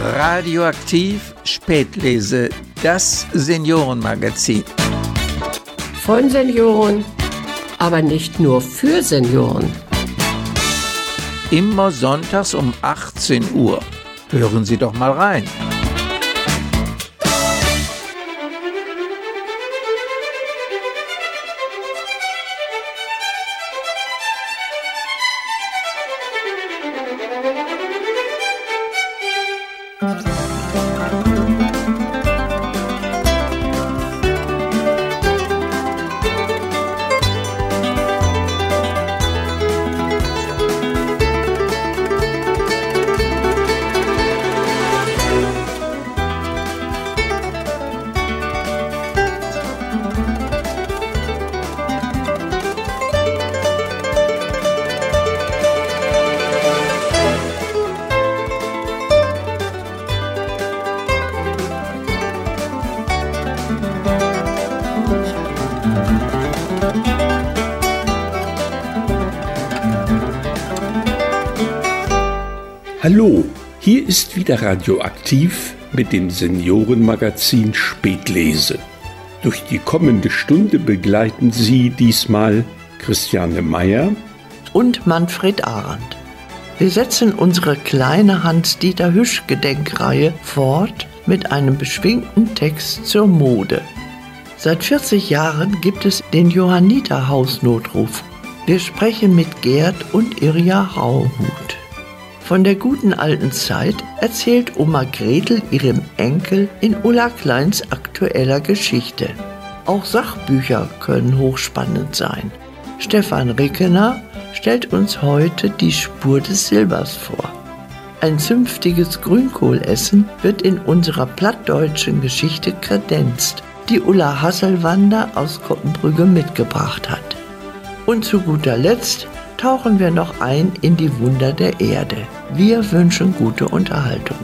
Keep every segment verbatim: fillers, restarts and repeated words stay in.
Radioaktiv Spätlese, das Seniorenmagazin. Von Senioren, aber nicht nur für Senioren. Immer sonntags um achtzehn Uhr. Hören Sie doch mal rein. Hallo, hier ist wieder Radioaktiv mit dem Seniorenmagazin Spätlese. Durch die kommende Stunde begleiten Sie diesmal Christiane Meyer und Manfred Arendt. Wir setzen unsere kleine Hans-Dieter-Hüsch-Gedenkreihe fort mit einem beschwingten Text zur Mode. Seit vierzig Jahren gibt es den Johanniter-Hausnotruf. Wir sprechen mit Gerd und Irja Rauhut. Von der guten alten Zeit erzählt Oma Gretel ihrem Enkel in Ulla Kleins aktueller Geschichte. Auch Sachbücher können hochspannend sein. Stefan Rickener stellt uns heute die Spur des Silbers vor. Ein zünftiges Grünkohlessen wird in unserer plattdeutschen Geschichte kredenzt, die Ulla Hasselwander aus Koppenbrügge mitgebracht hat. Und zu guter Letzt tauchen wir noch ein in die Wunder der Erde. Wir wünschen gute Unterhaltung.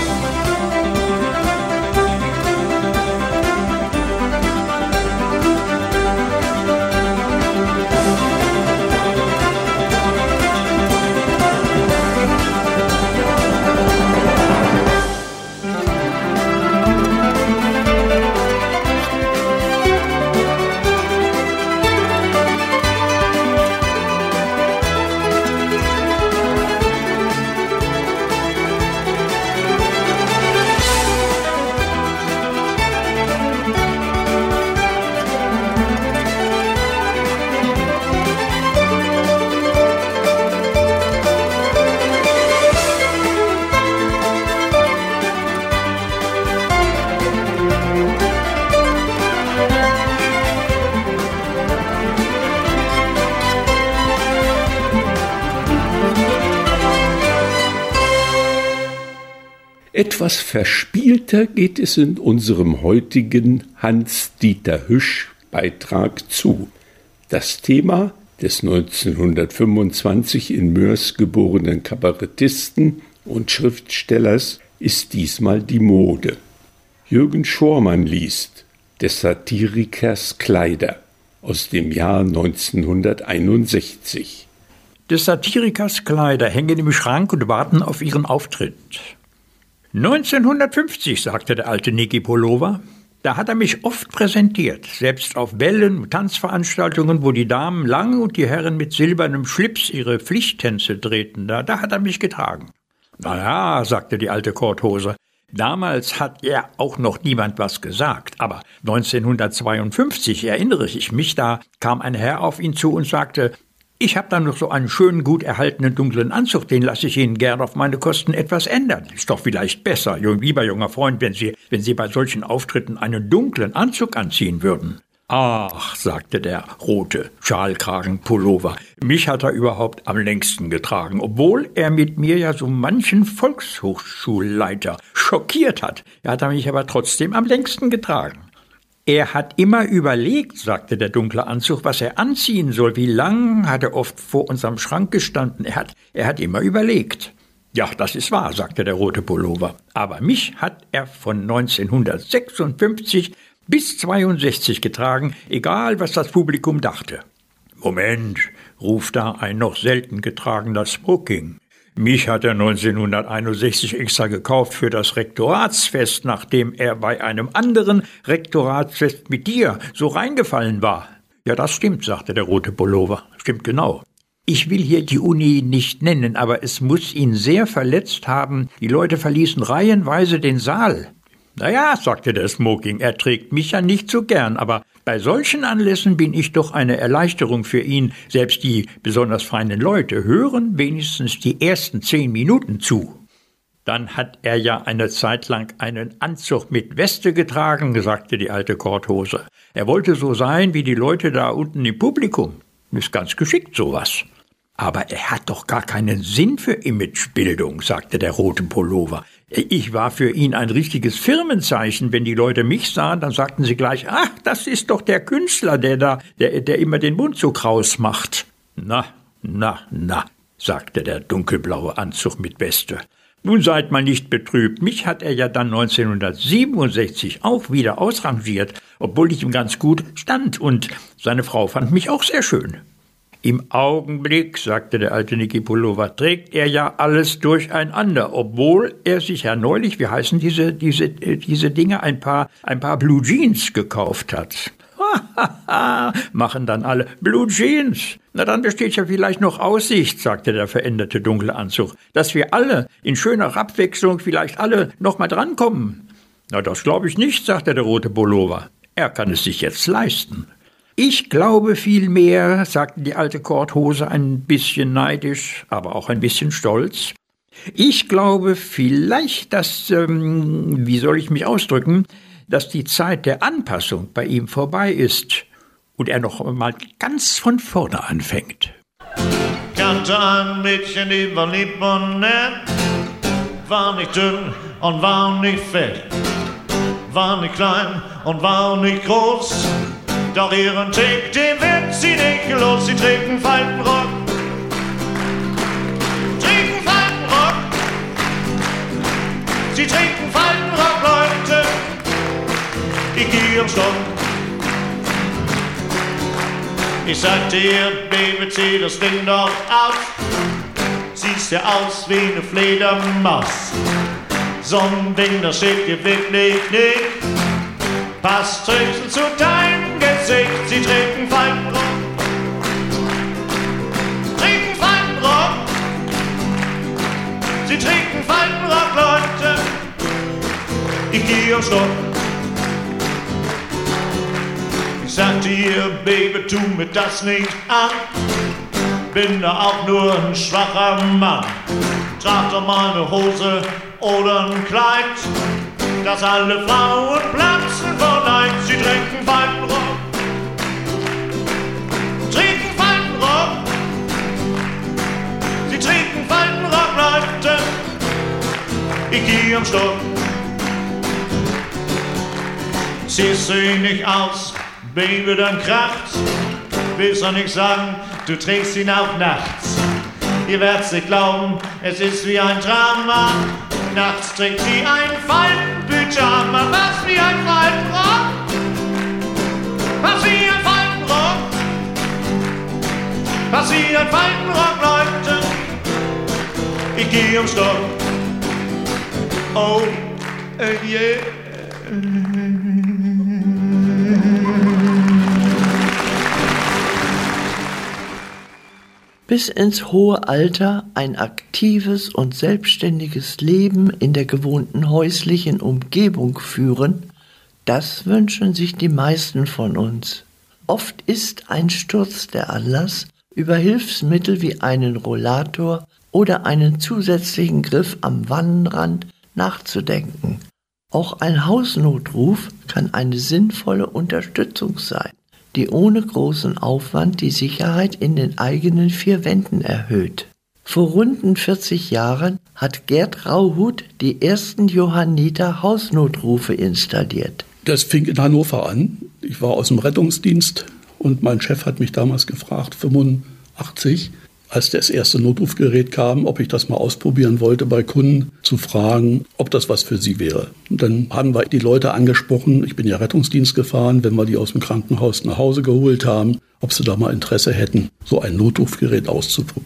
Etwas verspielter geht es in unserem heutigen Hans-Dieter-Hüsch-Beitrag zu. Das Thema des neunzehnhundertfünfundzwanzig in Moers geborenen Kabarettisten und Schriftstellers ist diesmal die Mode. Jürgen Schormann liest des Satirikers Kleider aus dem Jahr neunzehnhunderteinundsechzig. Des Satirikers Kleider hängen im Schrank und warten auf ihren Auftritt. neunzehnhundertfünfzig, sagte der alte Niki Pullover. Da hat er mich oft präsentiert, selbst auf Bällen und Tanzveranstaltungen, wo die Damen lang und die Herren mit silbernem Schlips ihre Pflichttänze drehten. Da, da hat er mich getragen. Na ja, sagte die alte Korthose, damals hat ja auch noch niemand was gesagt. Aber neunzehnhundertzweiundfünfzig, erinnere ich mich, da kam ein Herr auf ihn zu und sagte, ich habe da noch so einen schönen, gut erhaltenen dunklen Anzug, den lasse ich Ihnen gern auf meine Kosten etwas ändern. Ist doch vielleicht besser, lieber junger Freund, wenn Sie, wenn Sie bei solchen Auftritten einen dunklen Anzug anziehen würden. Ach, sagte der rote Schalkragenpullover, mich hat er überhaupt am längsten getragen, obwohl er mit mir ja so manchen Volkshochschulleiter schockiert hat. Er hat mich aber trotzdem am längsten getragen. Er hat immer überlegt, sagte der dunkle Anzug, was er anziehen soll. Wie lang hat er oft vor unserem Schrank gestanden. Er hat, er hat immer überlegt. Ja, das ist wahr, sagte der rote Pullover. Aber mich hat er von neunzehnhundertsechsundfünfzig bis zweiundsechzig getragen, egal was das Publikum dachte. Moment, ruft da ein noch selten getragener Smoking. Mich hat er neunzehnhunderteinundsechzig extra gekauft für das Rektoratsfest, nachdem er bei einem anderen Rektoratsfest mit dir so reingefallen war. Ja, das stimmt, sagte der rote Pullover. Stimmt genau. Ich will hier die Uni nicht nennen, aber es muss ihn sehr verletzt haben. Die Leute verließen reihenweise den Saal. Naja, sagte der Smoking, er trägt mich ja nicht so gern, aber bei solchen Anlässen bin ich doch eine Erleichterung für ihn. Selbst die besonders feinen Leute hören wenigstens die ersten zehn Minuten zu. Dann hat er ja eine Zeit lang einen Anzug mit Weste getragen, sagte die alte Korthose. Er wollte so sein wie die Leute da unten im Publikum. Ist ganz geschickt sowas. Aber er hat doch gar keinen Sinn für Imagebildung, sagte der rote Pullover. Ich war für ihn ein richtiges Firmenzeichen. Wenn die Leute mich sahen, dann sagten sie gleich, ach, das ist doch der Künstler, der da, der, der immer den Mund so kraus macht. Na, na, na, sagte der dunkelblaue Anzug mit Weste. Nun seid mal nicht betrübt. Mich hat er ja dann neunzehnhundertsiebenundsechzig auch wieder ausrangiert, obwohl ich ihm ganz gut stand, und seine Frau fand mich auch sehr schön. Im Augenblick, sagte der alte Niki Pullover, trägt er ja alles durcheinander, obwohl er sich ja neulich, wie heißen diese, diese, diese Dinge, ein paar, ein paar Blue Jeans gekauft hat. Hahaha, machen dann alle Blue Jeans. Na, dann besteht ja vielleicht noch Aussicht, sagte der veränderte dunkle Anzug, dass wir alle in schöner Abwechslung vielleicht alle noch mal drankommen. Na, das glaube ich nicht, sagte der rote Pullover. Er kann es sich jetzt leisten. Ich glaube vielmehr, sagte die alte Korthose ein bisschen neidisch, aber auch ein bisschen stolz. Ich glaube vielleicht, dass, ähm, wie soll ich mich ausdrücken, dass die Zeit der Anpassung bei ihm vorbei ist und er noch mal ganz von vorne anfängt. Kannte ein Mädchen, die war lieb und nett, war nicht dünn und war nicht fett, war nicht klein und war nicht groß. Doch ihren Tick, den wird sie nicht los. Sie trägt einen Faltenrock, trägt einen Faltenrock, sie trägt einen Faltenrock, Leute. Ich geh am Stock. Ich sagte ihr, Baby, zieh das Ding doch aus. Siehst ja aus wie eine Fledermaus. So ein Ding, das steht dir wirklich nicht. Passt höchstens zu deinem Gesicht. Sie trägt einen Faltenrock, trägt einen Faltenrock, sie trägt einen Faltenrock, Leute. Ich geh am Stock. Ich sagte ihr, Baby, tu mir das nicht an. Bin da auch nur ein schwacher Mann. Trag doch mal eine Hose oder ein Kleid, dass alle Frauen platzen vor Neid. Sie trägt einen Faltenrock, trägt einen Faltenrock, sie trägt einen Faltenrock, Leute. Ich geh am Stock. Siehst du ihn nicht aus, Baby, dann kracht's. Willst doch nicht sagen, du trägst ihn auch nachts. Ihr werdt's nicht glauben, es ist wie ein Drama. Nachts trägt sie ein Faltenpyjama. Was wie ein Faltenrock, was wie ein Faltenrock, was wie ein Faltenrock, Leute. Ich geh am Stock. Oh, äh, yeah. Bis ins hohe Alter ein aktives und selbstständiges Leben in der gewohnten häuslichen Umgebung führen, das wünschen sich die meisten von uns. Oft ist ein Sturz der Anlass, über Hilfsmittel wie einen Rollator oder einen zusätzlichen Griff am Wannenrand nachzudenken. Auch ein Hausnotruf kann eine sinnvolle Unterstützung sein, die ohne großen Aufwand die Sicherheit in den eigenen vier Wänden erhöht. Vor runden vierzig Jahren hat Gerd Rauhut die ersten Johanniter Hausnotrufe installiert. Das fing in Hannover an. Ich war aus dem Rettungsdienst und mein Chef hat mich damals gefragt, fünfundachtzig, als das erste Notrufgerät kam, ob ich das mal ausprobieren wollte, bei Kunden zu fragen, ob das was für sie wäre. Und dann haben wir die Leute angesprochen, ich bin ja Rettungsdienst gefahren, wenn wir die aus dem Krankenhaus nach Hause geholt haben, ob sie da mal Interesse hätten, so ein Notrufgerät auszuprobieren.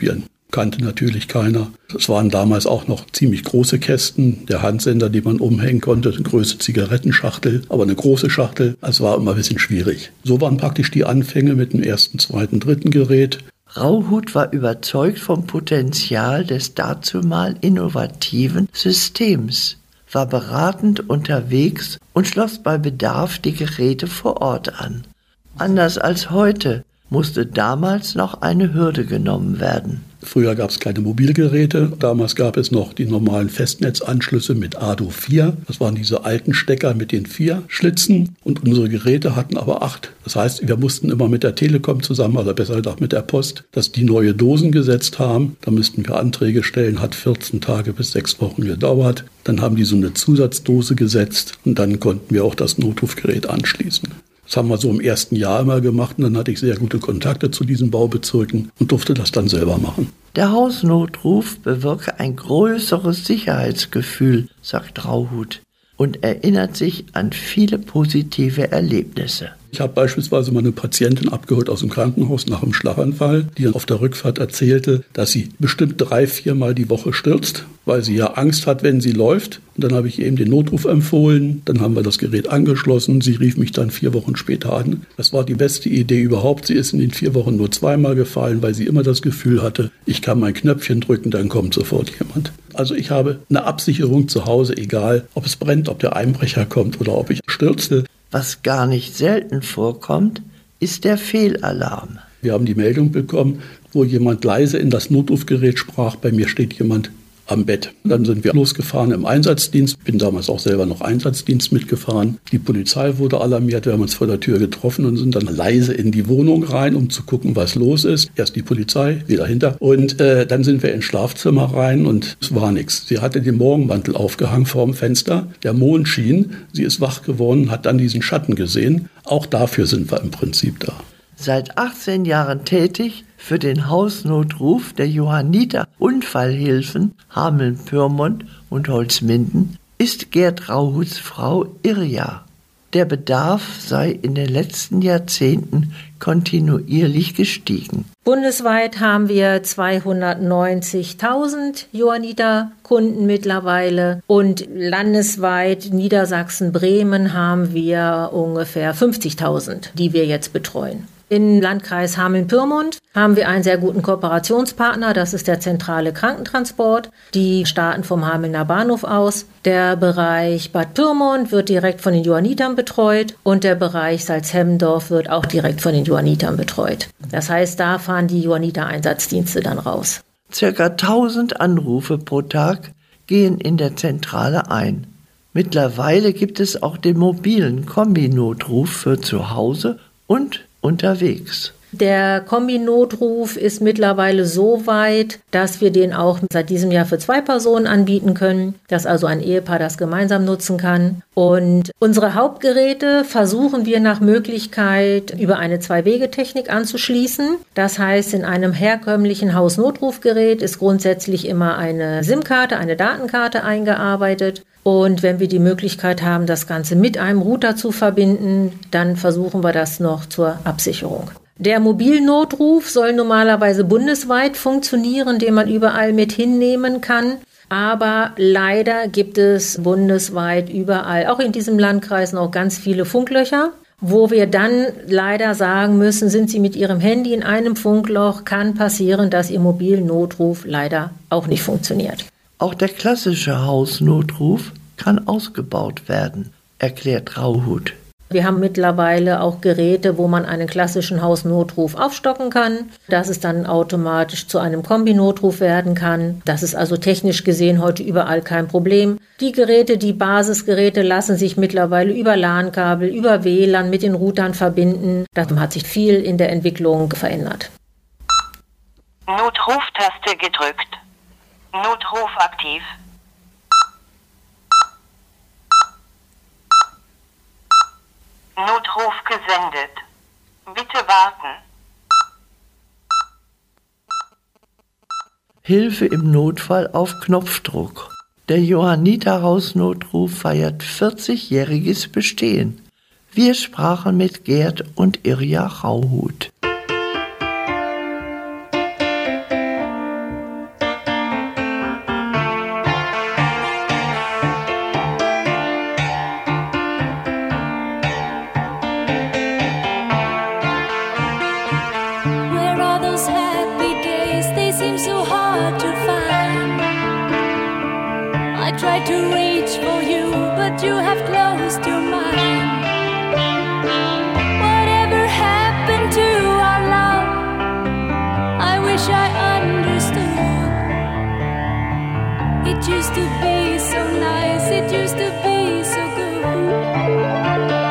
kannte natürlich keiner. Es waren damals auch noch ziemlich große Kästen, der Handsender, die man umhängen konnte, eine große Zigarettenschachtel, aber eine große Schachtel. Es war immer ein bisschen schwierig. So waren praktisch die Anfänge mit dem ersten, zweiten, dritten Gerät. Rauhut war überzeugt vom Potenzial des dazumal innovativen Systems, war beratend unterwegs und schloss bei Bedarf die Geräte vor Ort an. Anders als heute musste damals noch eine Hürde genommen werden. Früher gab es keine Mobilgeräte. Damals gab es noch die normalen Festnetzanschlüsse mit A D O vier. Das waren diese alten Stecker mit den vier Schlitzen. Und unsere Geräte hatten aber acht. Das heißt, wir mussten immer mit der Telekom zusammen, oder besser gesagt mit der Post, dass die neue Dosen gesetzt haben. Da müssten wir Anträge stellen. Hat vierzehn Tage bis sechs Wochen gedauert. Dann haben die so eine Zusatzdose gesetzt. Und dann konnten wir auch das Notrufgerät anschließen. Das haben wir so im ersten Jahr immer gemacht und dann hatte ich sehr gute Kontakte zu diesen Baubezirken und durfte das dann selber machen. Der Hausnotruf bewirke ein größeres Sicherheitsgefühl, sagt Rauhut, und erinnert sich an viele positive Erlebnisse. Ich habe beispielsweise mal eine Patientin abgeholt aus dem Krankenhaus nach einem Schlaganfall, die dann auf der Rückfahrt erzählte, dass sie bestimmt drei, viermal die Woche stürzt, weil sie ja Angst hat, wenn sie läuft. Und dann habe ich eben den Notruf empfohlen, dann haben wir das Gerät angeschlossen. Sie rief mich dann vier Wochen später an. Das war die beste Idee überhaupt. Sie ist in den vier Wochen nur zweimal gefallen, weil sie immer das Gefühl hatte, ich kann mein Knöpfchen drücken, dann kommt sofort jemand. Also ich habe eine Absicherung zu Hause, egal ob es brennt, ob der Einbrecher kommt oder ob ich stürze. Was gar nicht selten vorkommt, ist der Fehlalarm. Wir haben die Meldung bekommen, wo jemand leise in das Notrufgerät sprach, bei mir steht jemand am Bett. Dann sind wir losgefahren im Einsatzdienst, bin damals auch selber noch Einsatzdienst mitgefahren. Die Polizei wurde alarmiert, wir haben uns vor der Tür getroffen und sind dann leise in die Wohnung rein, um zu gucken, was los ist. Erst die Polizei, wieder hinter. Und äh, dann sind wir ins Schlafzimmer rein und es war nichts. Sie hatte den Morgenmantel aufgehangen vorm Fenster, der Mond schien, sie ist wach geworden, hat dann diesen Schatten gesehen. Auch dafür sind wir im Prinzip da. Seit achtzehn Jahren tätig für den Hausnotruf der Johanniter Unfallhilfen Hameln-Pyrmont und Holzminden ist Gerd Rauhuts Frau Irja. Der Bedarf sei in den letzten Jahrzehnten kontinuierlich gestiegen. Bundesweit haben wir zweihundertneunzigtausend Johanniter-Kunden mittlerweile und landesweit Niedersachsen, Bremen haben wir ungefähr fünfzigtausend, die wir jetzt betreuen. Im Landkreis Hameln-Pyrmont haben wir einen sehr guten Kooperationspartner, das ist der zentrale Krankentransport. Die starten vom Hamelner Bahnhof aus. Der Bereich Bad Pyrmont wird direkt von den Johannitern betreut und der Bereich Salzhemmendorf wird auch direkt von den Johannitern betreut. Das heißt, da fahren die Johanniter-Einsatzdienste dann raus. Circa tausend Anrufe pro Tag gehen in der Zentrale ein. Mittlerweile gibt es auch den mobilen Kombinotruf für zu Hause und unterwegs. Der Kombinotruf ist mittlerweile so weit, dass wir den auch seit diesem Jahr für zwei Personen anbieten können, dass also ein Ehepaar das gemeinsam nutzen kann. Und unsere Hauptgeräte versuchen wir nach Möglichkeit über eine Zwei-Wege-Technik anzuschließen. Das heißt, in einem herkömmlichen Hausnotrufgerät ist grundsätzlich immer eine SIM-Karte, eine Datenkarte eingearbeitet. Und wenn wir die Möglichkeit haben, das Ganze mit einem Router zu verbinden, dann versuchen wir das noch zur Absicherung. Der Mobilnotruf soll normalerweise bundesweit funktionieren, den man überall mit hinnehmen kann. Aber leider gibt es bundesweit überall, auch in diesem Landkreis, noch ganz viele Funklöcher, wo wir dann leider sagen müssen, sind Sie mit Ihrem Handy in einem Funkloch, kann passieren, dass Ihr Mobilnotruf leider auch nicht funktioniert. Auch der klassische Hausnotruf kann ausgebaut werden, erklärt Rauhut. Wir haben mittlerweile auch Geräte, wo man einen klassischen Hausnotruf aufstocken kann, dass es dann automatisch zu einem Kombinotruf werden kann. Das ist also technisch gesehen heute überall kein Problem. Die Geräte, die Basisgeräte lassen sich mittlerweile über LAN-Kabel, über W L A N mit den Routern verbinden. Da hat sich viel in der Entwicklung verändert. Notruftaste gedrückt. Notruf aktiv. Notruf gesendet. Bitte warten. Hilfe im Notfall auf Knopfdruck. Der Johanniter Hausnotruf feiert vierzigjähriges Bestehen. Wir sprachen mit Gerd und Irja Rauhut. seem so hard to find. I tried to reach for you, but you have closed your mind. Whatever happened to our love? I wish I understood. It used to be so nice, it used to be so good.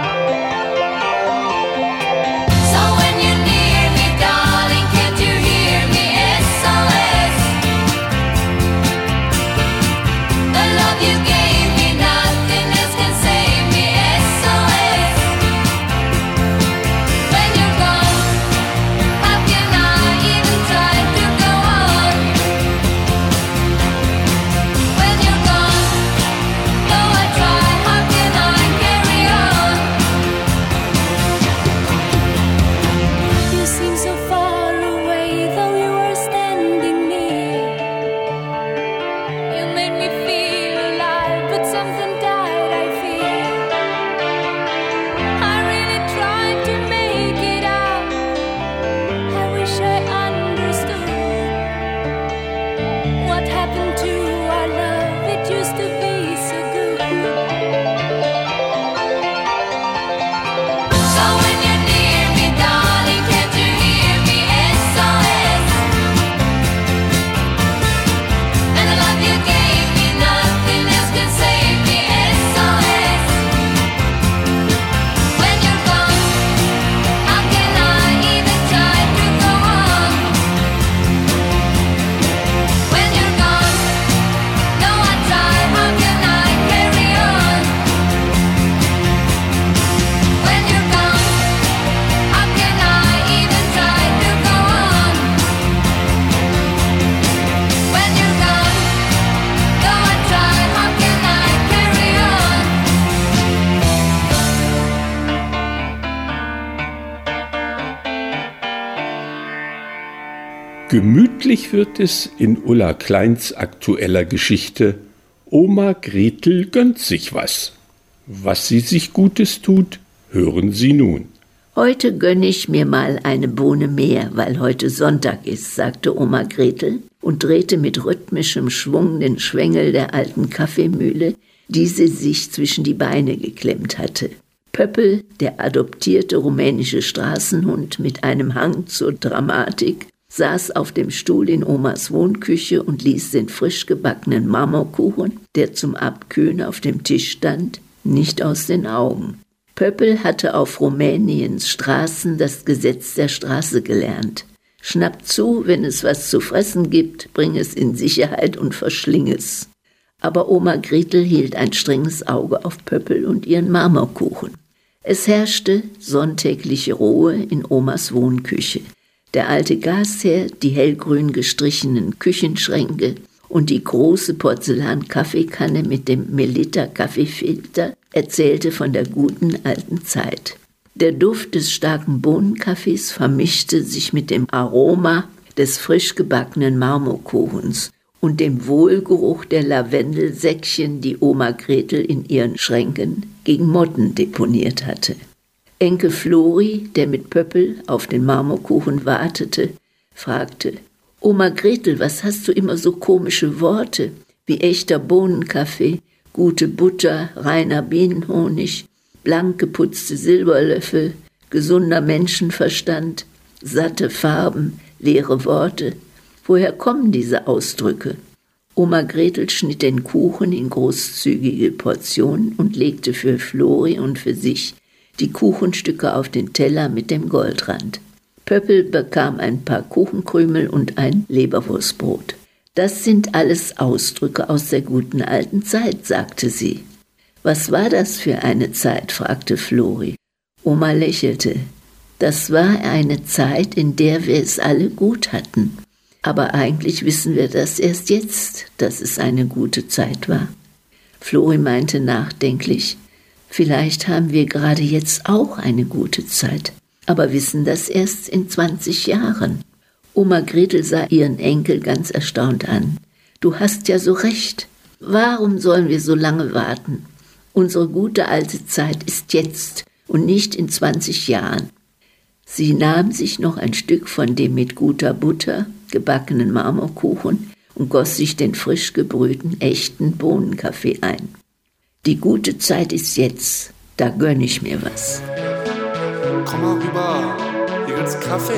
Gemütlich wird es in Ulla Kleins aktueller Geschichte Oma Gretel gönnt sich was. Was sie sich Gutes tut, hören Sie nun. Heute gönne ich mir mal eine Bohne mehr, weil heute Sonntag ist, sagte Oma Gretel und drehte mit rhythmischem Schwung den Schwengel der alten Kaffeemühle, die sie sich zwischen die Beine geklemmt hatte. Pöppel, der adoptierte rumänische Straßenhund mit einem Hang zur Dramatik, saß auf dem Stuhl in Omas Wohnküche und ließ den frisch gebackenen Marmorkuchen, der zum Abkühlen auf dem Tisch stand, nicht aus den Augen. Pöppel hatte auf Rumäniens Straßen das Gesetz der Straße gelernt. Schnapp zu, wenn es was zu fressen gibt, bring es in Sicherheit und verschling es. Aber Oma Gretel hielt ein strenges Auge auf Pöppel und ihren Marmorkuchen. Es herrschte sonntägliche Ruhe in Omas Wohnküche. Der alte Gasherd, die hellgrün gestrichenen Küchenschränke und die große Porzellan-Kaffeekanne mit dem Melitta-Kaffeefilter erzählte von der guten alten Zeit. Der Duft des starken Bohnenkaffees vermischte sich mit dem Aroma des frisch gebackenen Marmorkuchens und dem Wohlgeruch der Lavendelsäckchen, die Oma Gretel in ihren Schränken gegen Motten deponiert hatte. Enkel Flori, der mit Pöppel auf den Marmorkuchen wartete, fragte: »Oma Gretel, was hast du immer so komische Worte, wie echter Bohnenkaffee, gute Butter, reiner Bienenhonig, blank geputzte Silberlöffel, gesunder Menschenverstand, satte Farben, leere Worte. Woher kommen diese Ausdrücke?« Oma Gretel schnitt den Kuchen in großzügige Portionen und legte für Flori und für sich die Kuchenstücke auf den Teller mit dem Goldrand. Pöppel bekam ein paar Kuchenkrümel und ein Leberwurstbrot. »Das sind alles Ausdrücke aus der guten alten Zeit«, sagte sie. »Was war das für eine Zeit?« fragte Flori. Oma lächelte. »Das war eine Zeit, in der wir es alle gut hatten. Aber eigentlich wissen wir das erst jetzt, dass es eine gute Zeit war.« Flori meinte nachdenklich: »Vielleicht haben wir gerade jetzt auch eine gute Zeit, aber wissen das erst in zwanzig Jahren.« Oma Gretel sah ihren Enkel ganz erstaunt an. »Du hast ja so recht. Warum sollen wir so lange warten? Unsere gute alte Zeit ist jetzt und nicht in zwanzig Jahren.« Sie nahm sich noch ein Stück von dem mit guter Butter gebackenen Marmorkuchen und goss sich den frisch gebrühten, echten Bohnenkaffee ein. Die gute Zeit ist jetzt, da gönn ich mir was. Komm mal rüber, hier gibt's Kaffee.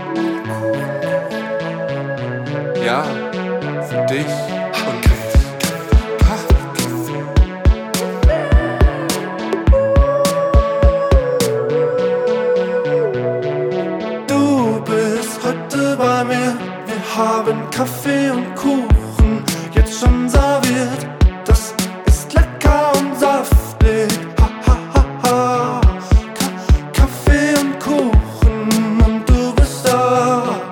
Ja, für dich und Kaffee. Du bist heute bei mir, wir haben Kaffee und Kuchen, jetzt schon serviert. Das ist lecker und saftig. Ha, ha, ha, ha. Ka- Kaffee und Kuchen und du bist da.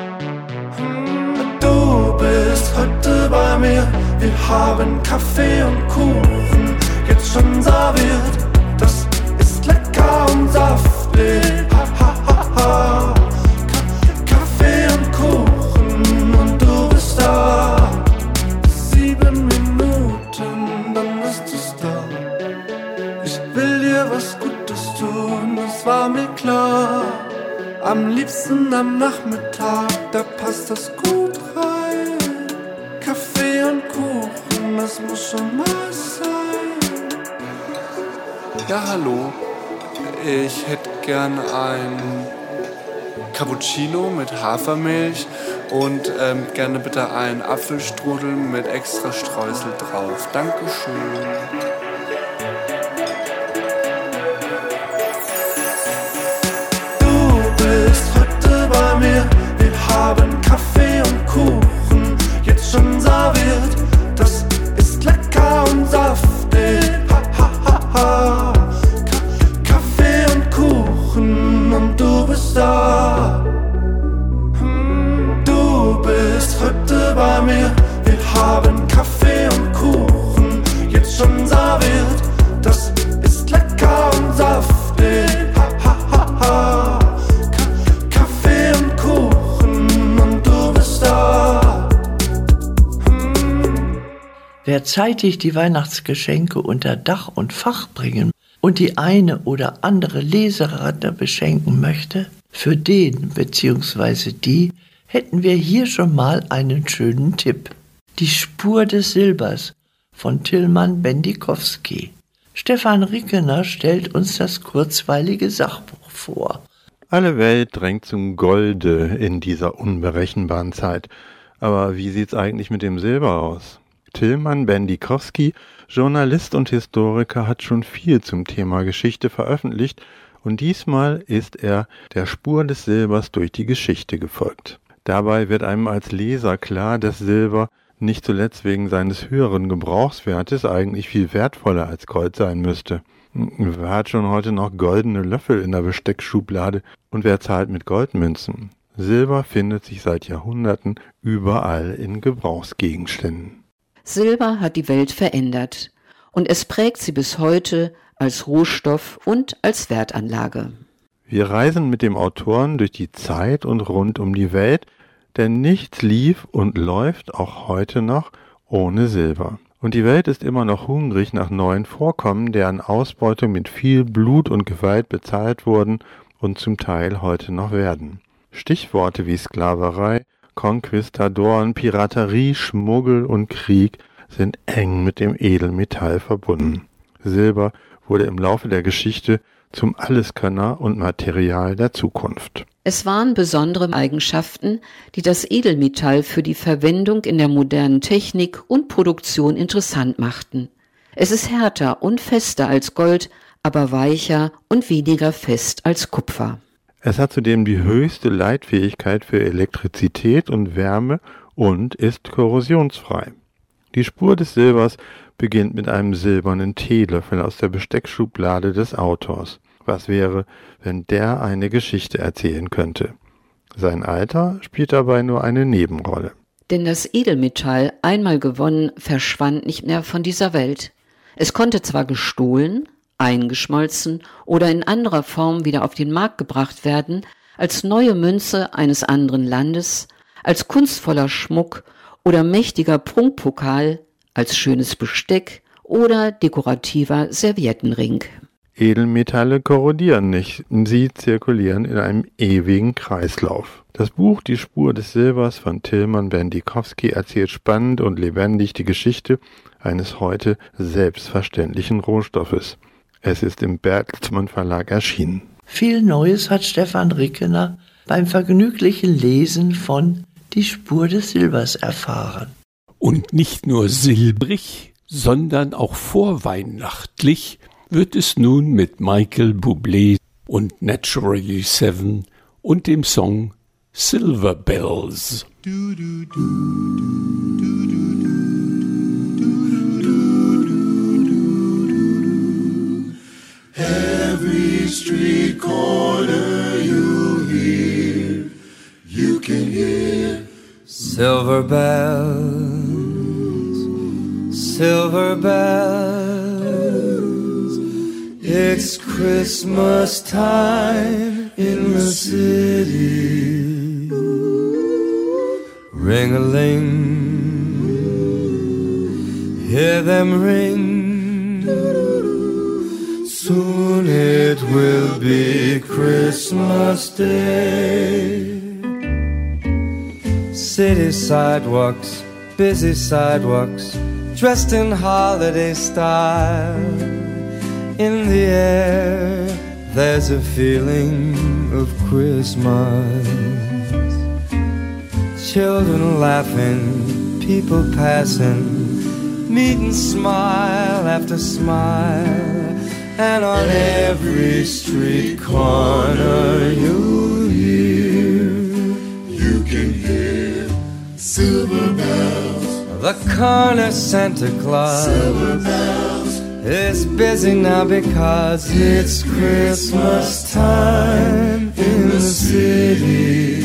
Du bist heute bei mir, wir haben Kaffee und Kuchen, jetzt schon serviert. Das ist lecker und saftig. Ha, ha, ha, ha. Ka- Kaffee und Kuchen und du bist da. Sieben Minuten, dann bist du's da. Ich will dir was Gutes tun, das war mir klar. Am liebsten am Nachmittag, da passt das gut rein. Kaffee und Kuchen, das muss schon mal sein. Ja, hallo. Ich hätte gern ein Cappuccino mit Hafermilch und ähm, gerne bitte einen Apfelstrudel mit extra Streusel drauf. Dankeschön. Du bist heute bei mir, wir haben Kaffee und Kuchen, jetzt schon serviert. Das ist lecker und saftig. Ha, ha, ha, ha. Ka- Kaffee und Kuchen und du bist da. Hm, Du bist heute bei mir, wir haben Kaffee und Kuchen, jetzt schon serviert. Das ist lecker und saftig. Ha, ha, ha, ha. Ka- Kaffee und Kuchen und du bist da. Wer zeitig die Weihnachtsgeschenke unter Dach und Fach bringen und die eine oder andere Leseratte beschenken möchte, für den bzw. die hätten wir hier schon mal einen schönen Tipp. Die Spur des Silbers von Tilman Bendikowski. Stefan Rickener stellt uns das kurzweilige Sachbuch vor. Alle Welt drängt zum Golde in dieser unberechenbaren Zeit. Aber wie sieht's eigentlich mit dem Silber aus? Tilman Bendikowski, Journalist und Historiker, hat schon viel zum Thema Geschichte veröffentlicht und diesmal ist er der Spur des Silbers durch die Geschichte gefolgt. Dabei wird einem als Leser klar, dass Silber nicht zuletzt wegen seines höheren Gebrauchswertes eigentlich viel wertvoller als Gold sein müsste. Wer hat schon heute noch goldene Löffel in der Besteckschublade und wer zahlt mit Goldmünzen? Silber findet sich seit Jahrhunderten überall in Gebrauchsgegenständen. Silber hat die Welt verändert und es prägt sie bis heute als Rohstoff und als Wertanlage. Wir reisen mit dem Autoren durch die Zeit und rund um die Welt, denn nichts lief und läuft auch heute noch ohne Silber. Und die Welt ist immer noch hungrig nach neuen Vorkommen, deren Ausbeutung mit viel Blut und Gewalt bezahlt wurden und zum Teil heute noch werden. Stichworte wie Sklaverei, Konquistadoren, Piraterie, Schmuggel und Krieg sind eng mit dem Edelmetall verbunden. Silber wurde im Laufe der Geschichte zum Alleskönner und Material der Zukunft. Es waren besondere Eigenschaften, die das Edelmetall für die Verwendung in der modernen Technik und Produktion interessant machten. Es ist härter und fester als Gold, aber weicher und weniger fest als Kupfer. Es hat zudem die höchste Leitfähigkeit für Elektrizität und Wärme und ist korrosionsfrei. Die Spur des Silbers beginnt mit einem silbernen Teelöffel aus der Besteckschublade des Autors. Was wäre, wenn der eine Geschichte erzählen könnte? Sein Alter spielt dabei nur eine Nebenrolle. Denn das Edelmetall, einmal gewonnen, verschwand nicht mehr von dieser Welt. Es konnte zwar gestohlen, eingeschmolzen oder in anderer Form wieder auf den Markt gebracht werden, als neue Münze eines anderen Landes, als kunstvoller Schmuck oder mächtiger Prunkpokal, als schönes Besteck oder dekorativer Serviettenring. Edelmetalle korrodieren nicht, sie zirkulieren in einem ewigen Kreislauf. Das Buch Die Spur des Silbers von Tilman Bendikowski erzählt spannend und lebendig die Geschichte eines heute selbstverständlichen Rohstoffes. Es ist im Bertelsmann Verlag erschienen. Viel Neues hat Stefan Rickener beim vergnüglichen Lesen von Die Spur des Silbers erfahren. Und nicht nur silbrig, sondern auch vorweihnachtlich wird es nun mit Michael Bublé und Naturally Seven und dem Song Silver Bells. Du, du, du, du, du, Every street corner you hear, you can hear silver bells, silver bells. It's Christmas time in the city. Ring-a-ling, hear them ring. Soon it will be Christmas Day. City sidewalks, busy sidewalks, dressed in holiday style. In the air, there's a feeling of Christmas. Children laughing, people passing, meet and smile after smile. And on every street corner you hear, you can hear silver bells. The corner Santa Claus, silver bells, is busy now because it's Christmas time in the city.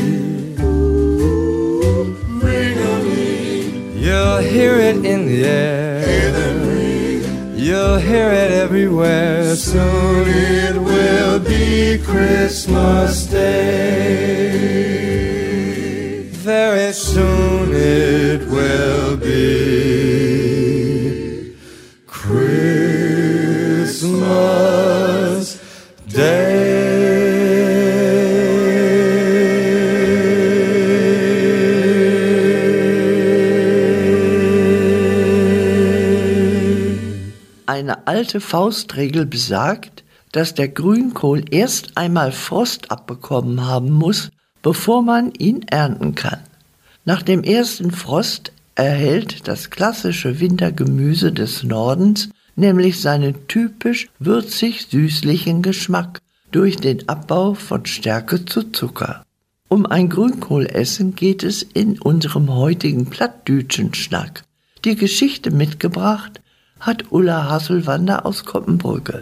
Ring-a-ling, you'll hear it in the air. Hear them ring. You'll hear it everywhere. Soon it will be Christmas Day. Very soon it will be Christmas Day. Eine alte Faustregel besagt, dass der Grünkohl erst einmal Frost abbekommen haben muss, bevor man ihn ernten kann. Nach dem ersten Frost erhält das klassische Wintergemüse des Nordens nämlich seinen typisch würzig-süßlichen Geschmack durch den Abbau von Stärke zu Zucker. Um ein Grünkohlessen geht es in unserem heutigen Plattdütschen-Schnack. Die Geschichte mitgebracht hat Ulla Hasselwander aus Koppenbrücke.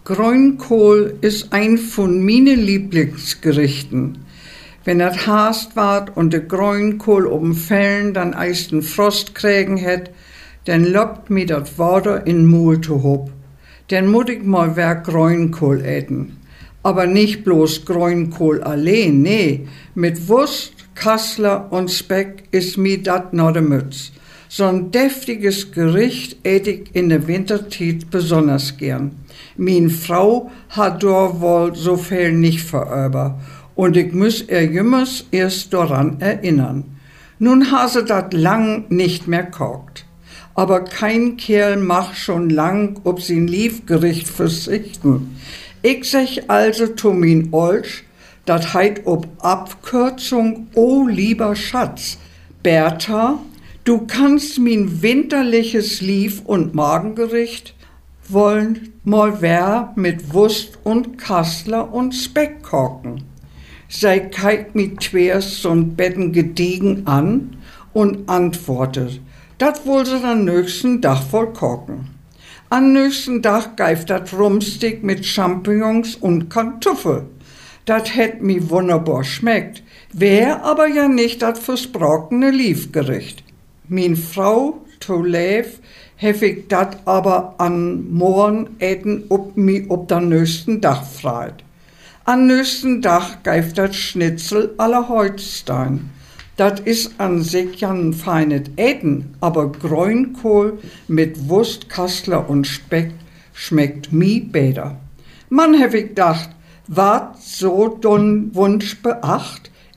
Grünkohl ist ein von meinen Lieblingsgerichten. Wenn das Hast ward und der Grünkohl oben Fällen dann eist den Frost kriegen het, dann lobt mir das Wasser in Mul zu hob. Dann muss ich mal wer Grünkohl essen. Aber nicht bloß Grünkohl allein, nee. Mit Wurst, Kassler und Speck ist mir dat noch de Mütz. So ein deftiges Gericht ät ich in der Wintertiet besonders gern. Min Frau hat dort wohl so viel nicht verüber und ich muss ihr jümmers erst daran erinnern. Nun ha se dat lang nicht mehr kocht. Aber kein Kerl macht schon lang ob sin Liefgericht verzichten. Ich sech also zu min Olsch, dat heit ob Abkürzung, oh lieber Schatz, Bertha, du kannst min winterliches Lief- und Magengericht wollen mal wer mit Wurst und Kassler und Speck kochen. Sei kalt mit twers so'n Betten gediegen an und antwortet, dat wohl se dann nächsten Tag voll kochen. Am nächsten Tag geift dat Rumstick mit Champignons und Kartoffel. Dat hätt mi wunderbar schmeckt, wär aber ja nicht dat versprochene Liefgericht. Min Frau, to lev, hef ich dat aber an morgen äten ob mi ob der nächsten Tag freit. An nächsten Tag geift dat Schnitzel aller Holstein. Dat is an sich ja ein feines Äten, aber Grünkohl mit Wurst, Kassler und Speck schmeckt mi besser. Man hef ich gedacht, wat so don Wunsch beacht,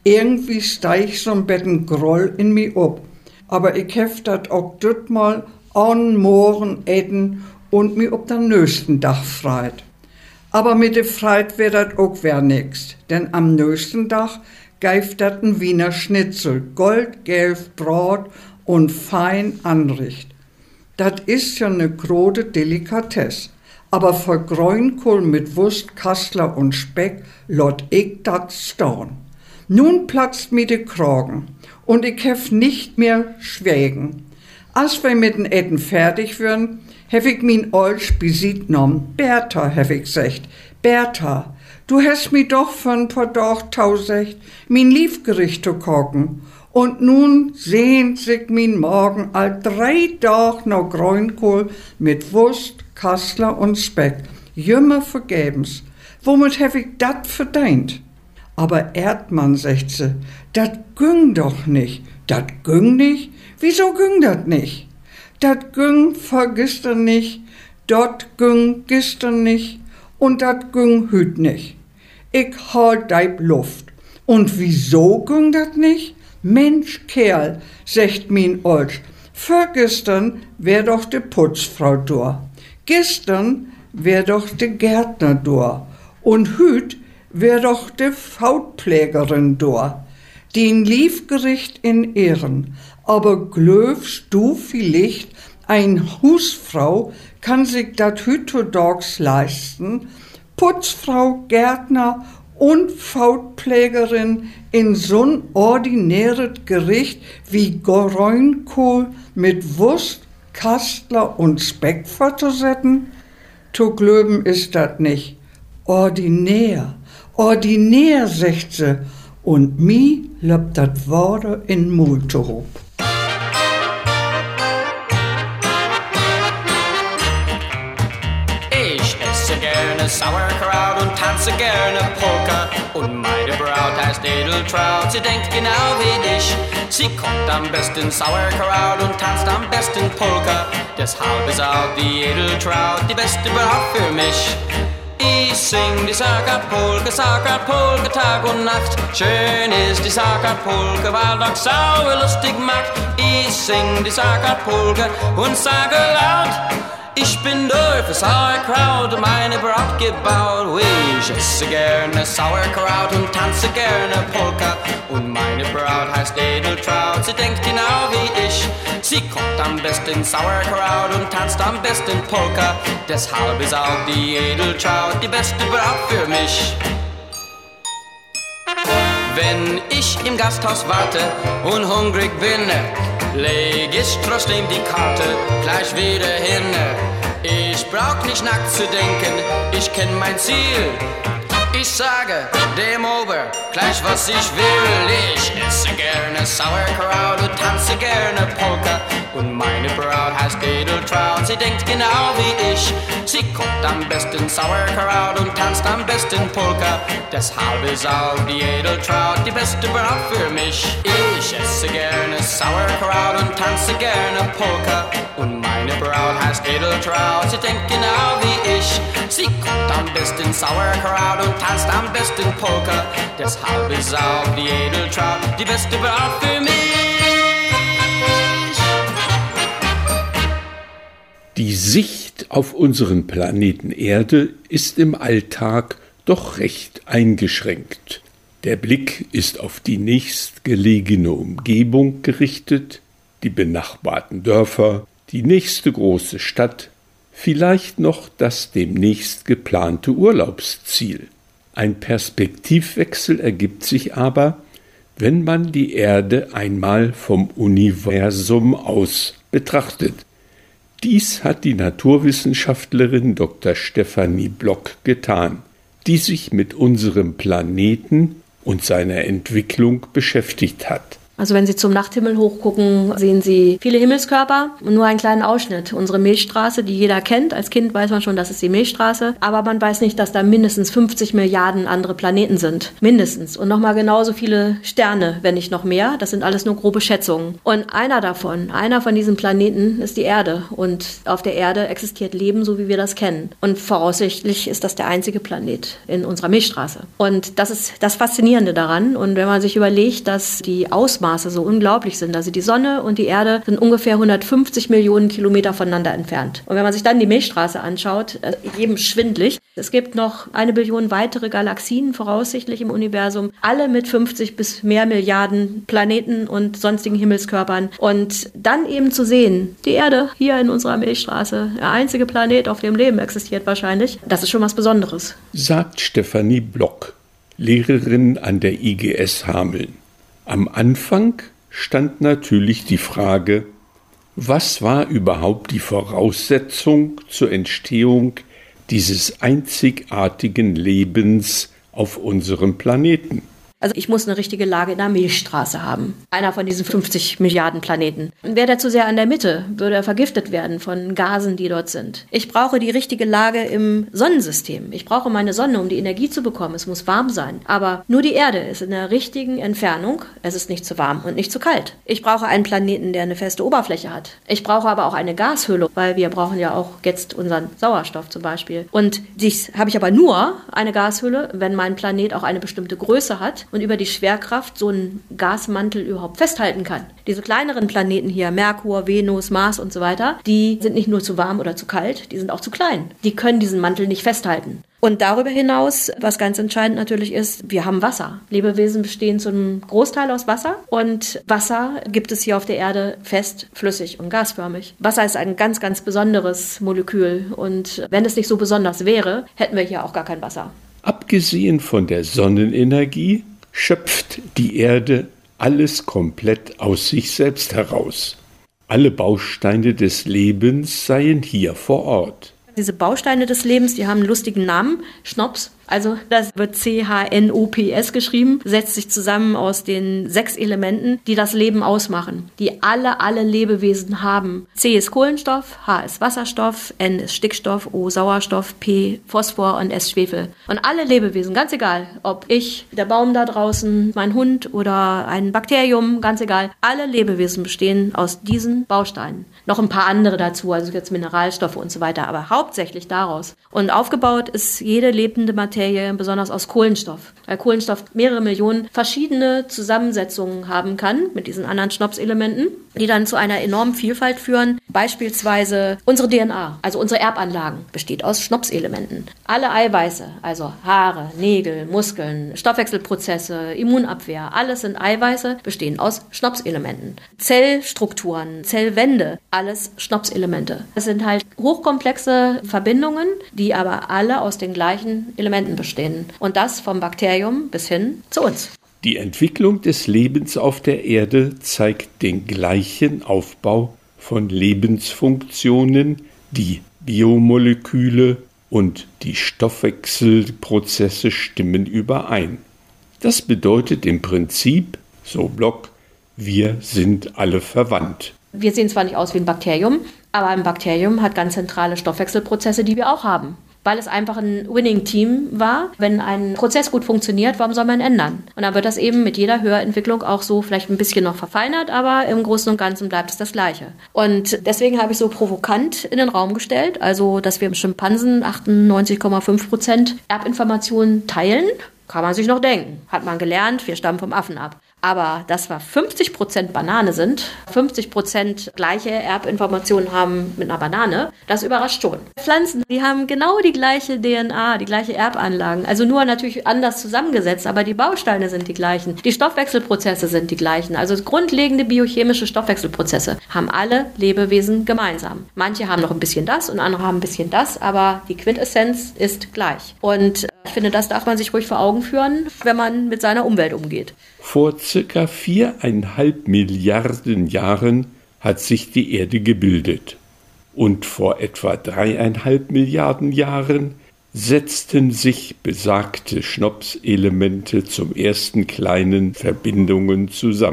Irgendwie steigt so ein bisschen Groll in mi ob. Aber ich hef dat auch dort mal an morgen eten und mi ob den nächsten Tag freit. Aber mit de Freit wär dat auch wär nix, denn am nächsten Tag geift dat ein Wiener Schnitzel, goldgelb Brot und fein anricht. Dat ist ja ne große Delikatesse. Aber für Grünkohl mit Wurst, Kassler und Speck lot ich dat staun. Nun platzt mi de Kragen und ich hef nicht mehr schwägen. Als wir mit den Etten fertig würden, hef ich min Olsch Bisit nom. Bertha, hef ich gesagt, Bertha, du hast mi doch für ein paar Tag tausecht, min Liefgericht zu kochen. Und nun sehnt sich min Morgen all drei Tag noch Grünkohl mit Wurst, Kassler und Speck. Jümmer vergebens. Womit hef ich dat verdient? Aber Erdmann, sagt sie, dat güng doch nicht. Dat güng nicht? Wieso güng dat nicht? Dat güng vergistern nicht, dort güng gistern nicht und dat güng hüt nicht. Ich halt deib Luft. Und wieso güng dat nicht? Mensch, Kerl, sagt min Olsch, vergestern wär doch de Putzfrau da. Gestern wär doch de Gärtner da. Und hüt wär doch de Fautpflegerin da. Den Liefgericht in Ehren. Aber glöfst du vielleicht, ein Husfrau kann sich dat heutzutage leisten, Putzfrau, Gärtner und Fautpflegerin in so'n ordinäres Gericht wie Grünkohl mit Wurst, Kastler und Speck verzusetzen? Zu glöben ist dat nicht. Ordinär, ordinär, sagt sie, und mi löbt dat Worte in Multerup. Ich esse gerne Sauerkraut und tanze gerne Polka. Und meine Braut heißt Edeltraut, sie denkt genau wie ich. Sie kocht am besten Sauerkraut und tanzt am besten Polka. Deshalb ist auch die Edeltraut die beste Braut für mich. Ich sing die Sackert-Polka, Sackert-Polka Tag und Nacht. Schön ist die Sackert-Polka, weil doch sauer lustig macht. Ich sing die Sackert-Polka und sage laut, ich bin durch für Sauerkraut und meine Braut gebaut. Ich esse gerne Sauerkraut und tanze gerne Polka. Und meine Braut heißt Edeltraut, sie denkt genau wie ich. Sie kocht am besten Sauerkraut und tanzt am besten Polka. Deshalb ist auch die Edeltraut die beste Braut für mich. Wenn ich im Gasthaus warte und hungrig bin, leg ich trotzdem die Karte gleich wieder hin. Ich brauch nicht nackt zu denken, ich kenn mein Ziel. Ich sage dem Ober gleich was ich will. Ich esse gerne Sauerkraut und tanze gerne Polka. Und meine Braut heißt Edeltraut, sie denkt genau wie ich. Sie kocht am besten Sauerkraut und tanzt am besten Polka. Deshalb ist auch die Edeltraut die beste Braut für mich. Ich esse gerne Sauerkraut und tanze gerne Polka. Und meine Braut heißt Edeltraut, sie denkt genau wie ich. Sie kocht am besten Sauerkraut und tanzt am besten Polka. Deshalb ist auch die Edeltraut die beste Braut für mich. Die Sicht auf unseren Planeten Erde ist im Alltag doch recht eingeschränkt. Der Blick ist auf die nächstgelegene Umgebung gerichtet, die benachbarten Dörfer, die nächste große Stadt, vielleicht noch das demnächst geplante Urlaubsziel. Ein Perspektivwechsel ergibt sich aber, wenn man die Erde einmal vom Universum aus betrachtet. Dies hat die Naturwissenschaftlerin Doktor Stefanie Block getan, die sich mit unserem Planeten und seiner Entwicklung beschäftigt hat. Also wenn Sie zum Nachthimmel hochgucken, sehen Sie viele Himmelskörper und nur einen kleinen Ausschnitt. Unsere Milchstraße, die jeder kennt. Als Kind weiß man schon, das ist die Milchstraße. Aber man weiß nicht, dass da mindestens fünfzig Milliarden andere Planeten sind. Mindestens. Und nochmal genauso viele Sterne, wenn nicht noch mehr. Das sind alles nur grobe Schätzungen. Und einer davon, einer von diesen Planeten ist die Erde. Und auf der Erde existiert Leben, so wie wir das kennen. Und voraussichtlich ist das der einzige Planet in unserer Milchstraße. Und das ist das Faszinierende daran. Und wenn man sich überlegt, dass die Ausmaße so unglaublich sind. Also die Sonne und die Erde sind ungefähr hundertfünfzig Millionen Kilometer voneinander entfernt. Und wenn man sich dann die Milchstraße anschaut, jedem schwindlig. Es gibt noch eine Billion weitere Galaxien voraussichtlich im Universum, alle mit fünfzig bis mehr Milliarden Planeten und sonstigen Himmelskörpern. Und dann eben zu sehen, die Erde hier in unserer Milchstraße, der einzige Planet, auf dem Leben existiert wahrscheinlich, das ist schon was Besonderes. Sagt Stefanie Block, Lehrerin an der I G S Hameln. Am Anfang stand natürlich die Frage, was war überhaupt die Voraussetzung zur Entstehung dieses einzigartigen Lebens auf unserem Planeten? Also ich muss eine richtige Lage in der Milchstraße haben. Einer von diesen fünfzig Milliarden Planeten. Und wäre der zu sehr an der Mitte, würde er vergiftet werden von Gasen, die dort sind. Ich brauche die richtige Lage im Sonnensystem. Ich brauche meine Sonne, um die Energie zu bekommen. Es muss warm sein. Aber nur die Erde ist in der richtigen Entfernung. Es ist nicht zu warm und nicht zu kalt. Ich brauche einen Planeten, der eine feste Oberfläche hat. Ich brauche aber auch eine Gashülle, weil wir brauchen ja auch jetzt unseren Sauerstoff zum Beispiel. Und dies habe ich aber nur eine Gashülle, wenn mein Planet auch eine bestimmte Größe hat und über die Schwerkraft so einen Gasmantel überhaupt festhalten kann. Diese kleineren Planeten hier, Merkur, Venus, Mars und so weiter, die sind nicht nur zu warm oder zu kalt, die sind auch zu klein. Die können diesen Mantel nicht festhalten. Und darüber hinaus, was ganz entscheidend natürlich ist, wir haben Wasser. Lebewesen bestehen zum Großteil aus Wasser und Wasser gibt es hier auf der Erde fest, flüssig und gasförmig. Wasser ist ein ganz, ganz besonderes Molekül und wenn es nicht so besonders wäre, hätten wir hier auch gar kein Wasser. Abgesehen von der Sonnenenergie schöpft die Erde alles komplett aus sich selbst heraus. Alle Bausteine des Lebens seien hier vor Ort. Diese Bausteine des Lebens, die haben einen lustigen Namen, Schnops. Also das wird C H N O P S geschrieben, setzt sich zusammen aus den sechs Elementen, die das Leben ausmachen, die alle, alle Lebewesen haben. C ist Kohlenstoff, H ist Wasserstoff, N ist Stickstoff, O Sauerstoff, P Phosphor und S Schwefel. Und alle Lebewesen, ganz egal, ob ich, der Baum da draußen, mein Hund oder ein Bakterium, ganz egal, alle Lebewesen bestehen aus diesen Bausteinen. Noch ein paar andere dazu, also jetzt Mineralstoffe und so weiter, aber hauptsächlich daraus. Und aufgebaut ist jede lebende Materie besonders aus Kohlenstoff, weil Kohlenstoff mehrere Millionen verschiedene Zusammensetzungen haben kann mit diesen anderen Schnopselementen, die dann zu einer enormen Vielfalt führen. Beispielsweise unsere D N A, also unsere Erbanlagen, besteht aus Schnopselementen. Alle Eiweiße, also Haare, Nägel, Muskeln, Stoffwechselprozesse, Immunabwehr, alles sind Eiweiße, bestehen aus Schnopselementen. Zellstrukturen, Zellwände, alles Schnopselemente. Es sind halt hochkomplexe Verbindungen, die aber alle aus den gleichen Elementen bestehen. Und das vom Bakterium bis hin zu uns. Die Entwicklung des Lebens auf der Erde zeigt den gleichen Aufbau von Lebensfunktionen, die Biomoleküle und die Stoffwechselprozesse stimmen überein. Das bedeutet im Prinzip, so Block, wir sind alle verwandt. Wir sehen zwar nicht aus wie ein Bakterium, aber ein Bakterium hat ganz zentrale Stoffwechselprozesse, die wir auch haben. Weil es einfach ein Winning-Team war. Wenn ein Prozess gut funktioniert, warum soll man ihn ändern? Und dann wird das eben mit jeder Höherentwicklung auch so vielleicht ein bisschen noch verfeinert, aber im Großen und Ganzen bleibt es das Gleiche. Und deswegen habe ich so provokant in den Raum gestellt, also dass wir im Schimpansen achtundneunzig Komma fünf Prozent Erbinformationen teilen. Kann man sich noch denken. Hat man gelernt, wir stammen vom Affen ab. Aber dass wir fünfzig Prozent Banane sind, fünfzig Prozent gleiche Erbinformationen haben mit einer Banane, das überrascht schon. Pflanzen, die haben genau die gleiche D N A, die gleiche Erbanlagen, also nur natürlich anders zusammengesetzt, aber die Bausteine sind die gleichen. Die Stoffwechselprozesse sind die gleichen, also grundlegende biochemische Stoffwechselprozesse haben alle Lebewesen gemeinsam. Manche haben noch ein bisschen das und andere haben ein bisschen das, aber die Quintessenz ist gleich. Und ich finde, das darf man sich ruhig vor Augen führen, wenn man mit seiner Umwelt umgeht. Vor circa viereinhalb Milliarden Jahren hat sich die Erde gebildet. Und vor etwa dreieinhalb Milliarden Jahren setzten sich besagte Schnopselemente zum ersten kleinen Verbindungen zusammen.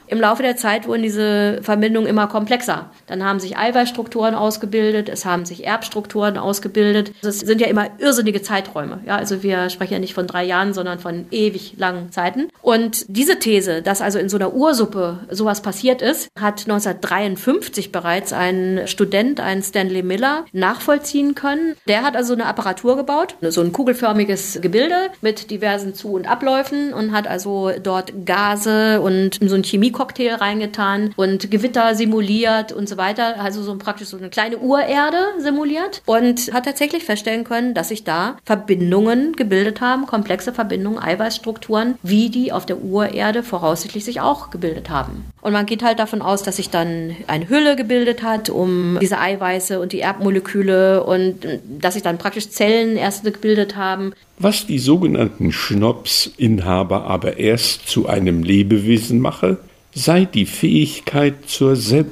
Im Laufe der Zeit wurden diese Verbindungen immer komplexer. Dann haben sich Eiweißstrukturen ausgebildet, es haben sich Erbstrukturen ausgebildet. Das sind ja immer irrsinnige Zeiträume. Ja, also wir sprechen ja nicht von drei Jahren, sondern von ewig langen Zeiten. Und diese These, dass also in so einer Ursuppe sowas passiert ist, hat neunzehnhundertdreiundfünfzig bereits ein Student, ein Stanley Miller, nachvollziehen können. Der hat also eine Apparatur gebaut, so ein kugelförmiges Gebilde mit diversen Zu- und Abläufen und hat also dort Gase und so einen Chemiecocktail reingetan und Gewitter simuliert und so weiter. Also so praktisch so eine kleine Urerde simuliert und hat tatsächlich feststellen können, dass sich da Verbindungen gebildet haben, komplexe Verbindungen, Eiweißstrukturen, wie die auf der Urerde voraussichtlich sich auch gebildet haben. Und man geht halt davon aus, dass sich dann eine Hülle gebildet hat, um diese Eiweiße und die Erbmoleküle und dass sich dann praktisch Zellen erst gebildet haben. Was die sogenannten Schnops-Inhaber aber erst zu einem Lebewesen mache, sei die Fähigkeit zur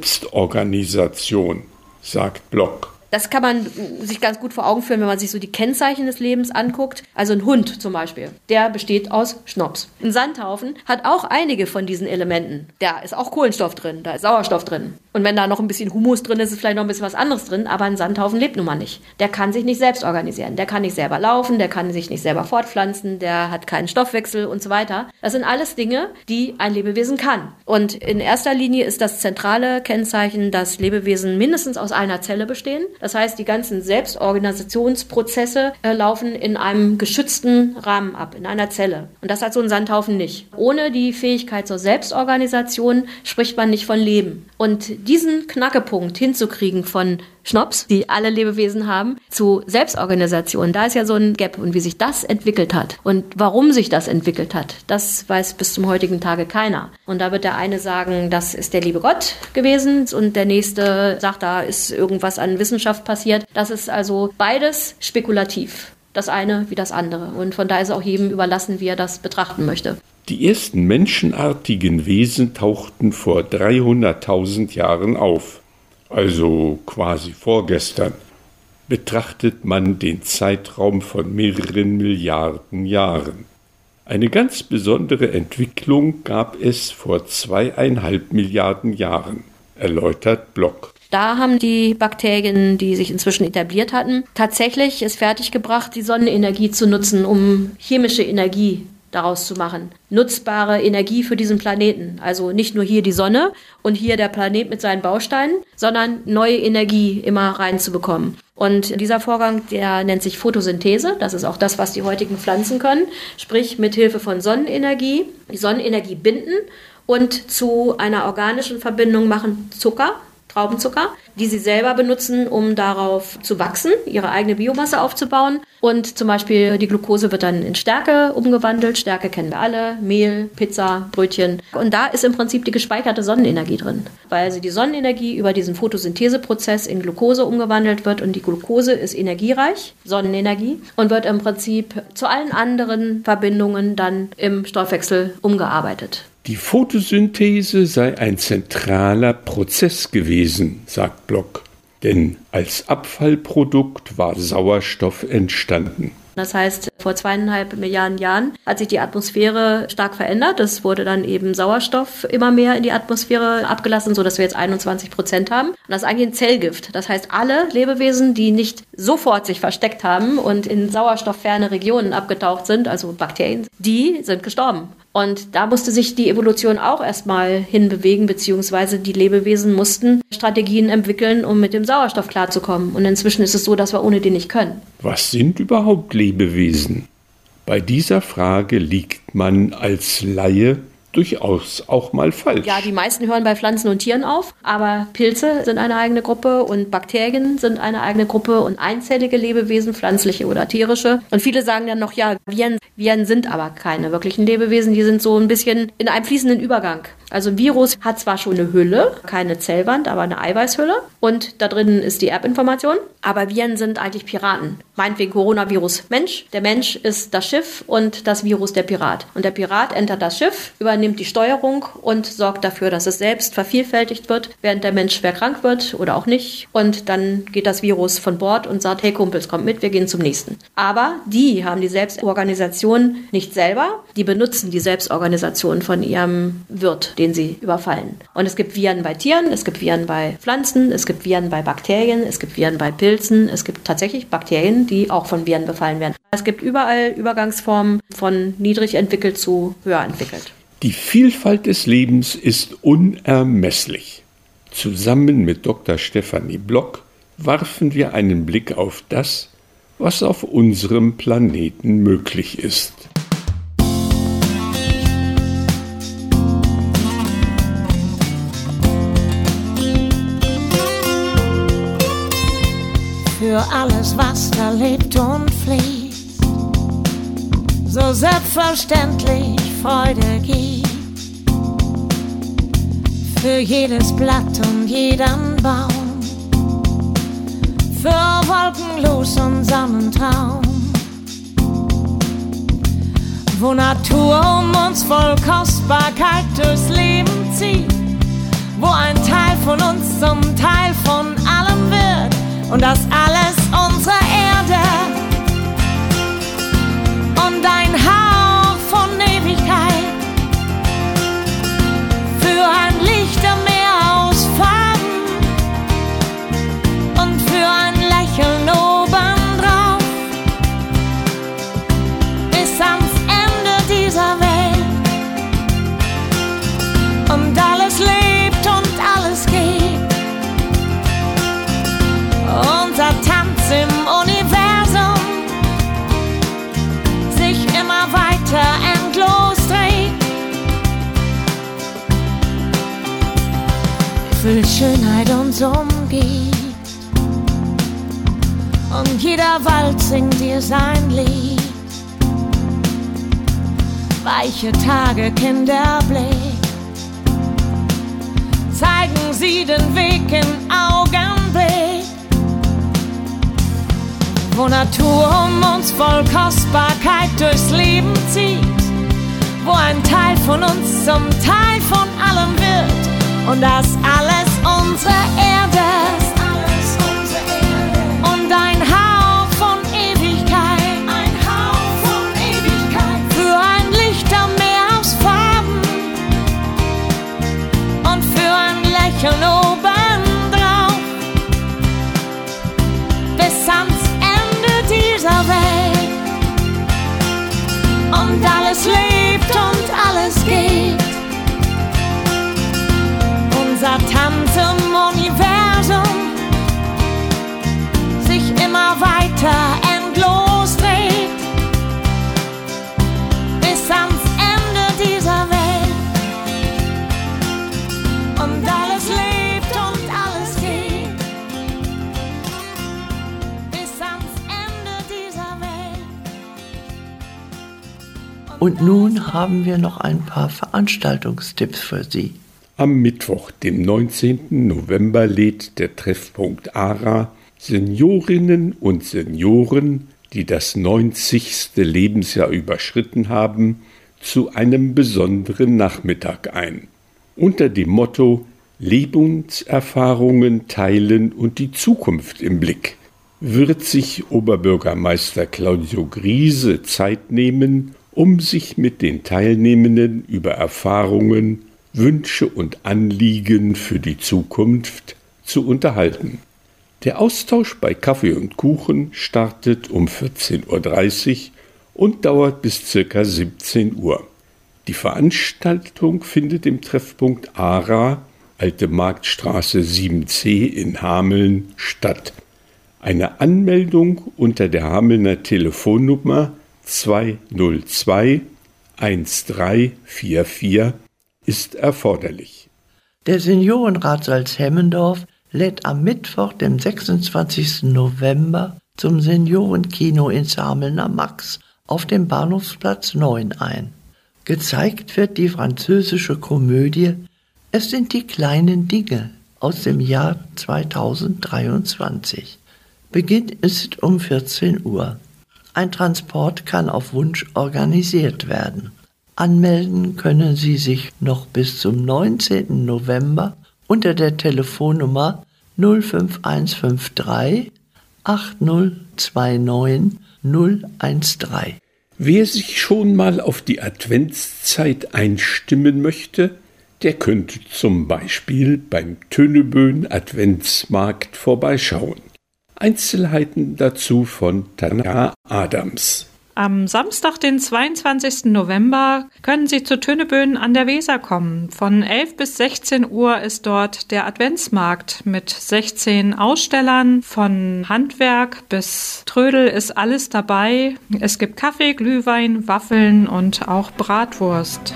Selbstorganisation, sagt Block. Das kann man sich ganz gut vor Augen führen, wenn man sich so die Kennzeichen des Lebens anguckt. Also ein Hund zum Beispiel, der besteht aus Schnops. Ein Sandhaufen hat auch einige von diesen Elementen. Da ist auch Kohlenstoff drin, da ist Sauerstoff drin. Und wenn da noch ein bisschen Humus drin ist, ist vielleicht noch ein bisschen was anderes drin. Aber ein Sandhaufen lebt nun mal nicht. Der kann sich nicht selbst organisieren. Der kann nicht selber laufen, der kann sich nicht selber fortpflanzen, der hat keinen Stoffwechsel und so weiter. Das sind alles Dinge, die ein Lebewesen kann. Und in erster Linie ist das zentrale Kennzeichen, dass Lebewesen mindestens aus einer Zelle bestehen. Das heißt, die ganzen Selbstorganisationsprozesse äh, laufen in einem geschützten Rahmen ab, in einer Zelle. Und das hat so ein Sandhaufen nicht. Ohne die Fähigkeit zur Selbstorganisation spricht man nicht von Leben. Und diesen Knackepunkt hinzukriegen von Schnops, die alle Lebewesen haben, zu Selbstorganisation, da ist ja so ein Gap. Und wie sich das entwickelt hat und warum sich das entwickelt hat, das weiß bis zum heutigen Tage keiner. Und da wird der eine sagen, das ist der liebe Gott gewesen und der nächste sagt, da ist irgendwas an Wissenschaft passiert. Das ist also beides spekulativ. Das eine wie das andere. Und von daher ist auch jedem überlassen, wie er das betrachten möchte. Die ersten menschenartigen Wesen tauchten vor dreihunderttausend Jahren auf. Also quasi vorgestern, betrachtet man den Zeitraum von mehreren Milliarden Jahren. Eine ganz besondere Entwicklung gab es vor zweieinhalb Milliarden Jahren, erläutert Block. Da haben die Bakterien, die sich inzwischen etabliert hatten, tatsächlich es fertiggebracht, die Sonnenenergie zu nutzen, um chemische Energie daraus zu machen. Nutzbare Energie für diesen Planeten. Also nicht nur hier die Sonne und hier der Planet mit seinen Bausteinen, sondern neue Energie immer reinzubekommen. Und dieser Vorgang, der nennt sich Photosynthese. Das ist auch das, was die heutigen Pflanzen können. Sprich, mit Hilfe von Sonnenenergie, die Sonnenenergie binden und zu einer organischen Verbindung machen Zucker, Traubenzucker, die sie selber benutzen, um darauf zu wachsen, ihre eigene Biomasse aufzubauen. Und zum Beispiel die Glucose wird dann in Stärke umgewandelt. Stärke kennen wir alle, Mehl, Pizza, Brötchen. Und da ist im Prinzip die gespeicherte Sonnenenergie drin, weil also die Sonnenenergie über diesen Photosyntheseprozess in Glucose umgewandelt wird. Und die Glucose ist energiereich, Sonnenenergie, und wird im Prinzip zu allen anderen Verbindungen dann im Stoffwechsel umgearbeitet. Die Photosynthese sei ein zentraler Prozess gewesen, sagt Block, denn als Abfallprodukt war Sauerstoff entstanden. Das heißt, vor zweieinhalb Milliarden Jahren hat sich die Atmosphäre stark verändert. Es wurde dann eben Sauerstoff immer mehr in die Atmosphäre abgelassen, sodass wir jetzt einundzwanzig Prozent haben. Und das ist eigentlich ein Zellgift. Das heißt, alle Lebewesen, die nicht sofort sich versteckt haben und in sauerstoffferne Regionen abgetaucht sind, also Bakterien, die sind gestorben. Und da musste sich die Evolution auch erstmal hinbewegen, beziehungsweise die Lebewesen mussten Strategien entwickeln, um mit dem Sauerstoff klarzukommen. Und inzwischen ist es so, dass wir ohne den nicht können. Was sind überhaupt Lebewesen? Bei dieser Frage liegt man als Laie durchaus auch mal falsch. Ja, die meisten hören bei Pflanzen und Tieren auf, aber Pilze sind eine eigene Gruppe und Bakterien sind eine eigene Gruppe und einzellige Lebewesen, pflanzliche oder tierische. Und viele sagen dann noch, ja, Viren, Viren sind aber keine wirklichen Lebewesen, die sind so ein bisschen in einem fließenden Übergang. Also ein Virus hat zwar schon eine Hülle, keine Zellwand, aber eine Eiweißhülle und da drin ist die Erbinformation, aber Viren sind eigentlich Piraten. Meinetwegen Coronavirus Mensch, der Mensch ist das Schiff und das Virus der Pirat. Und der Pirat entert das Schiff, übernimmt übernimmt die Steuerung und sorgt dafür, dass es selbst vervielfältigt wird, während der Mensch schwer krank wird oder auch nicht. Und dann geht das Virus von Bord und sagt, hey Kumpels, kommt mit, wir gehen zum nächsten. Aber die haben die Selbstorganisation nicht selber. Die benutzen die Selbstorganisation von ihrem Wirt, den sie überfallen. Und es gibt Viren bei Tieren, es gibt Viren bei Pflanzen, es gibt Viren bei Bakterien, es gibt Viren bei Pilzen, es gibt tatsächlich Bakterien, die auch von Viren befallen werden. Es gibt überall Übergangsformen von niedrig entwickelt zu höher entwickelt. Die Vielfalt des Lebens ist unermesslich. Zusammen mit Doktor Stefanie Block warfen wir einen Blick auf das, was auf unserem Planeten möglich ist. Für alles, was da lebt und fließt, so selbstverständlich Freude gibt. Für jedes Blatt und jeden Baum, für Wolkenlos und Sonnentraum, wo Natur um uns voll Kostbarkeit durchs Leben zieht, wo ein Teil von uns zum Teil von allem wird. Und das alles unsere Erde und ein Hauch von Ewigkeit für ein Lichtermeer aus Farben und für ein Lächeln obendrauf bis ans Ende dieser Welt. Und alles lebt und alles geht. Unser Tanz im Universum sich immer weiter endlos dreht. Viel Schönheit uns umgibt und jeder Wald singt dir sein Lied. Weiche Tage, Kinderblick, zeigen sie den Weg in Augenblick, wo Natur um uns voll Kostbarkeit durchs Leben zieht, wo ein Teil von uns zum Teil von allem wird und das alles unsere Erde und ein Hauch von Ewigkeit, ein Hauch von Ewigkeit für ein Lichtermeer aus Farben und für ein Lächeln obendrauf bis ans dieser Welt. Und alles lebt und alles geht. Unser Tanz im Universum sich immer weiter endlos dreht bis ans Ende dieser Welt. Und alles lebt und alles geht bis ans Und nun haben wir noch ein paar Veranstaltungstipps für Sie. Am Mittwoch, dem neunzehnten November, lädt der Treffpunkt ARA Seniorinnen und Senioren, die das neunzigste Lebensjahr überschritten haben, zu einem besonderen Nachmittag ein. Unter dem Motto Lebenserfahrungen teilen und die Zukunft im Blick wird sich Oberbürgermeister Claudio Griese Zeit nehmen, um sich mit den Teilnehmenden über Erfahrungen, Wünsche und Anliegen für die Zukunft zu unterhalten. Der Austausch bei Kaffee und Kuchen startet um vierzehn Uhr dreißig und dauert bis ca. siebzehn Uhr. Die Veranstaltung findet im Treffpunkt ARA, Alte Marktstraße sieben c in Hameln, statt. Eine Anmeldung unter der Hamelner Telefonnummer zwei null zwei eins drei vier vier ist erforderlich. Der Seniorenrat Salzhemmendorf lädt am Mittwoch, dem sechsundzwanzigsten November, zum Seniorenkino ins Hamelner Max auf dem Bahnhofsplatz neun ein. Gezeigt wird die französische Komödie Es sind die kleinen Dinge aus dem Jahr zweitausenddreiundzwanzig. Beginn ist um vierzehn Uhr. Ein Transport kann auf Wunsch organisiert werden. Anmelden können Sie sich noch bis zum neunzehnten November unter der Telefonnummer null fünf eins fünf drei acht null zwei neun null eins drei. Wer sich schon mal auf die Adventszeit einstimmen möchte, der könnte zum Beispiel beim Tönneböen Adventsmarkt vorbeischauen. Einzelheiten dazu von Tanja Adams. Am Samstag, den zweiundzwanzigsten November, können Sie zu Tönneböen an der Weser kommen. Von elf bis sechzehn Uhr ist dort der Adventsmarkt mit sechzehn Ausstellern. Von Handwerk bis Trödel ist alles dabei. Es gibt Kaffee, Glühwein, Waffeln und auch Bratwurst.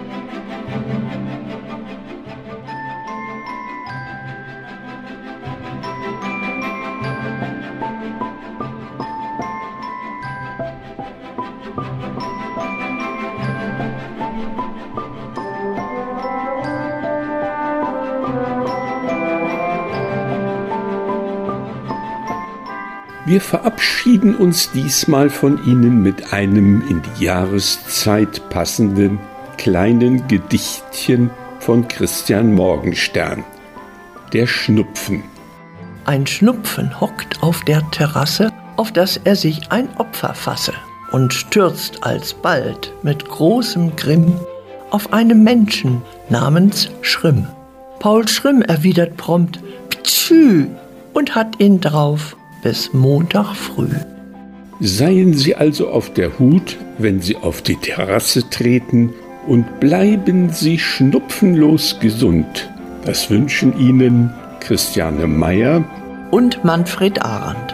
Wir verabschieden uns diesmal von Ihnen mit einem in die Jahreszeit passenden kleinen Gedichtchen von Christian Morgenstern. Der Schnupfen. Ein Schnupfen hockt auf der Terrasse, auf das er sich ein Opfer fasse, und stürzt alsbald mit großem Grimm auf einen Menschen namens Schrimm. Paul Schrimm erwidert prompt Ptschü und hat ihn drauf bis Montag früh. Seien Sie also auf der Hut, wenn Sie auf die Terrasse treten, und bleiben Sie schnupfenlos gesund. Das wünschen Ihnen Christiane Meyer und Manfred Arendt.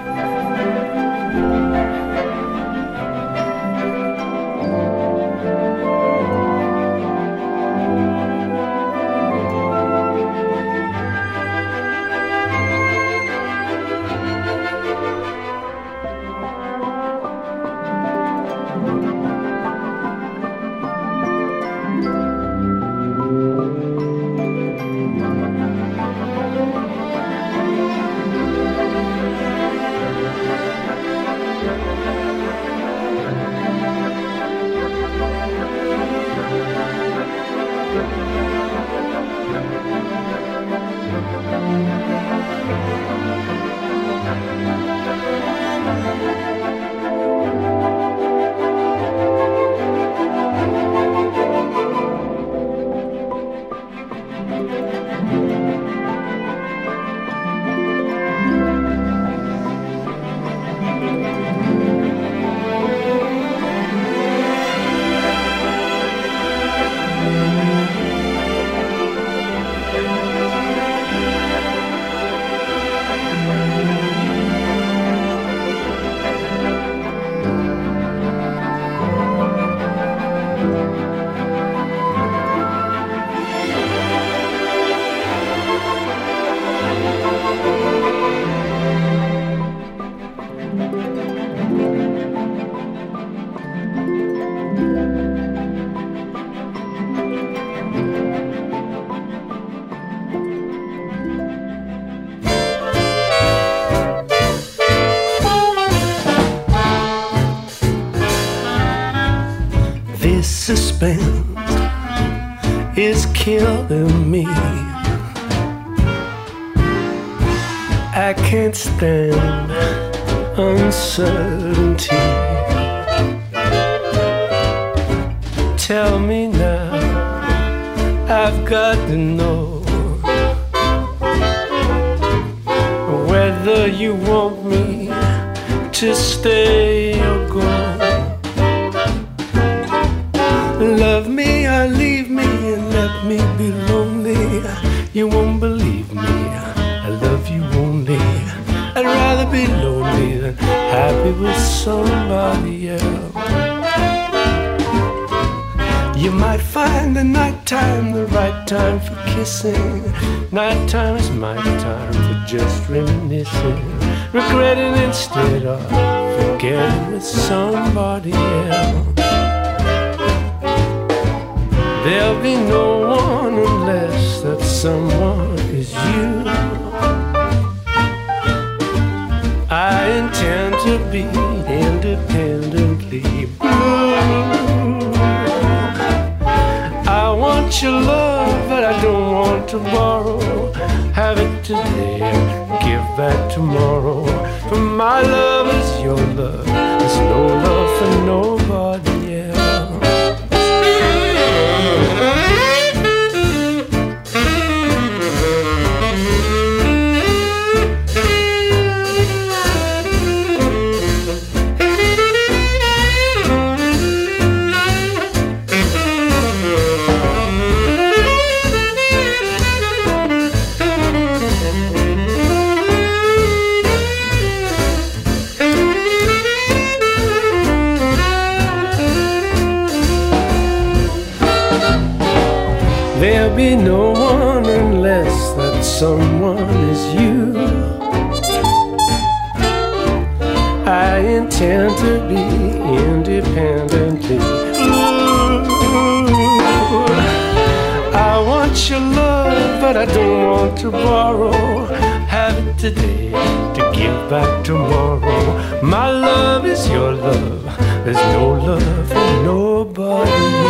Suspense is killing me. I can't stand uncertainty. Tell me now, I've got to know whether you want me to stay or go. Love me or leave me and let me be lonely. You won't believe me, I love you only. I'd rather be lonely than happy with somebody else. You might find the nighttime the right time for kissing. Nighttime is my time for just reminiscing, regretting instead of forgetting with somebody else. There'll be no one unless that someone is you. I intend to be independently blue. want your love, but I don't want to borrow. Have it today, give back tomorrow. For my love is your love, there's no love for nobody else. There'll be no one unless that someone is you. I intend to be independently. Ooh, I want your love, but I don't want to borrow. Have it today to give back tomorrow. My love is your love, there's no love for nobody.